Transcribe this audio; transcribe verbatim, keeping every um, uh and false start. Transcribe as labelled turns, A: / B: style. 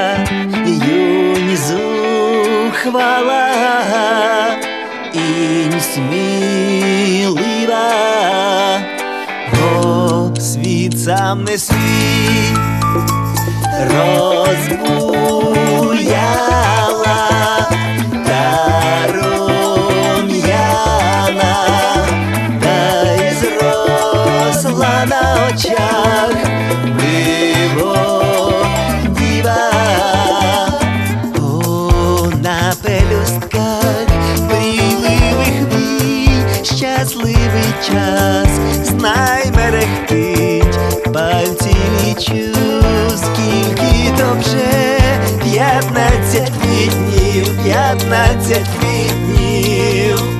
A: юні зухвала і смілива, о, світ сам не світ розбуяла та рум'яна, та й зросла на очах диво діва. О, на пелюстках мрійливих мій щасливий час, знай мерехтить, пальці лічу, скільки то вже п'ятнадцять квітнів, п'ятнадцять квітнів.